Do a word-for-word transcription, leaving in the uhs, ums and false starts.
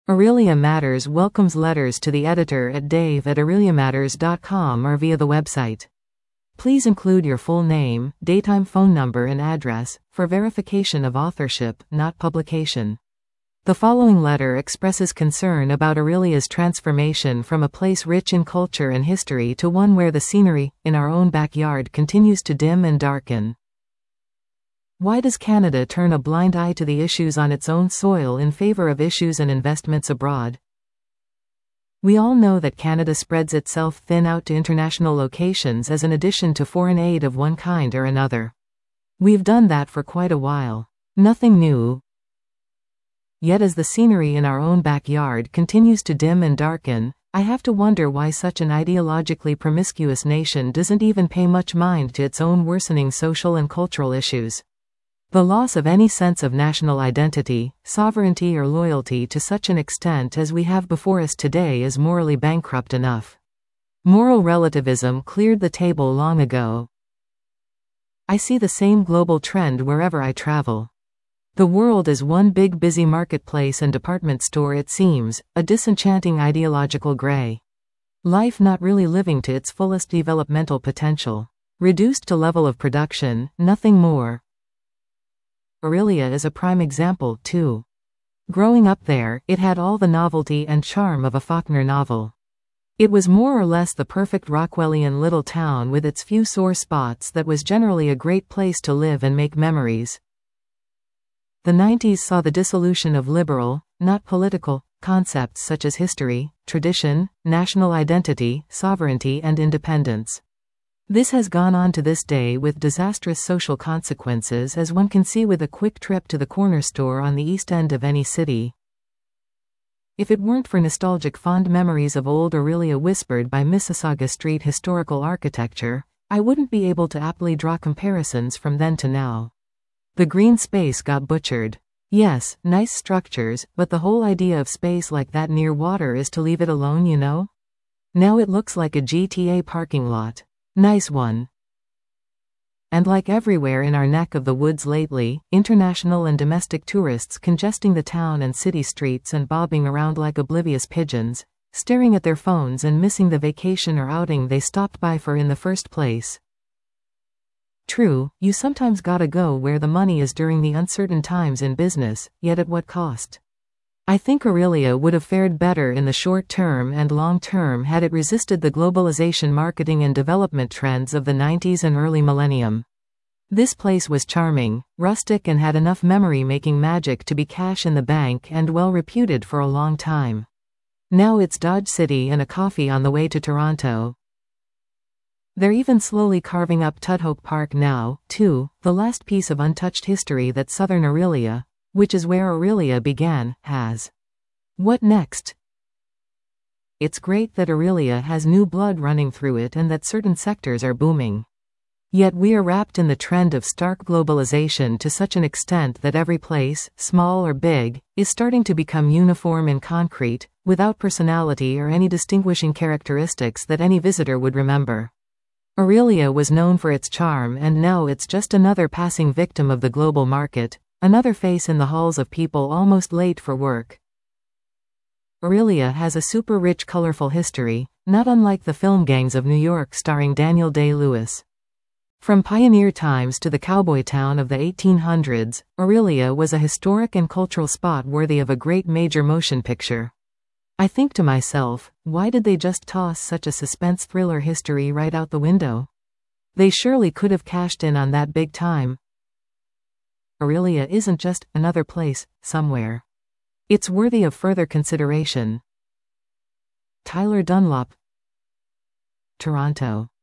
Aurelia Matters welcomes letters to the editor at dave at aurelia matters dot com or via the website. Please include your full name, daytime phone number and address, for verification of authorship, not publication. The following letter expresses concern about Aurelia's transformation from a place rich in culture and history to one where the scenery, in our own backyard, continues to dim and darken. Why does Canada turn a blind eye to the issues on its own soil in favor of issues and investments abroad? We all know that Canada spreads itself thin out to international locations as an addition to foreign aid of one kind or another. We've done that for quite a while. Nothing new. Yet as the scenery in our own backyard continues to dim and darken, I have to wonder why such an ideologically promiscuous nation doesn't even pay much mind to its own worsening social and cultural issues. The loss of any sense of national identity, sovereignty or loyalty to such an extent as we have before us today is morally bankrupt enough. Moral relativism cleared the table long ago. I see the same global trend wherever I travel. The world is one big busy marketplace and department store, it seems, a disenchanting ideological gray. Life not really living to its fullest developmental potential. Reduced to level of production, nothing more. Aurelia is a prime example, too. Growing up there, it had all the novelty and charm of a Faulkner novel. It was more or less the perfect Rockwellian little town with its few sore spots that was generally a great place to live and make memories. The nineties saw the dissolution of liberal, not political, concepts such as history, tradition, national identity, sovereignty and independence. This has gone on to this day with disastrous social consequences, as one can see with a quick trip to the corner store on the east end of any city. If it weren't for nostalgic fond memories of old Aurelia whispered by Mississauga Street historical architecture, I wouldn't be able to aptly draw comparisons from then to now. The green space got butchered. Yes, nice structures, but the whole idea of space like that near water is to leave it alone, you know? Now it looks like a G T A parking lot. Nice one. And like everywhere in our neck of the woods lately, international and domestic tourists congesting the town and city streets and bobbing around like oblivious pigeons, staring at their phones and missing the vacation or outing they stopped by for in the first place. True, you sometimes gotta go where the money is during the uncertain times in business, yet at what cost? I think Aurelia would have fared better in the short term and long term had it resisted the globalization marketing and development trends of the nineties and early millennium. This place was charming, rustic and had enough memory-making magic to be cash in the bank and well reputed for a long time. Now it's Dodge City and a coffee on the way to Toronto. They're even slowly carving up Tudhope Park now, too, the last piece of untouched history that Southern Aurelia, which is where Aurelia began, has. What next? It's great that Aurelia has new blood running through it and that certain sectors are booming. Yet we are wrapped in the trend of stark globalization to such an extent that every place, small or big, is starting to become uniform and concrete, without personality or any distinguishing characteristics that any visitor would remember. Aurelia was known for its charm, and now it's just another passing victim of the global market. Another face in the halls of people almost late for work. Aurelia has a super rich colorful history, not unlike the film Gangs of New York starring Daniel Day-Lewis. From pioneer times to the cowboy town of the eighteen hundreds, Aurelia was a historic and cultural spot worthy of a great major motion picture. I think to myself, why did they just toss such a suspense thriller history right out the window? They surely could have cashed in on that big time. Aurelia isn't just another place, somewhere. It's worthy of further consideration. Tyler Dunlop, Toronto.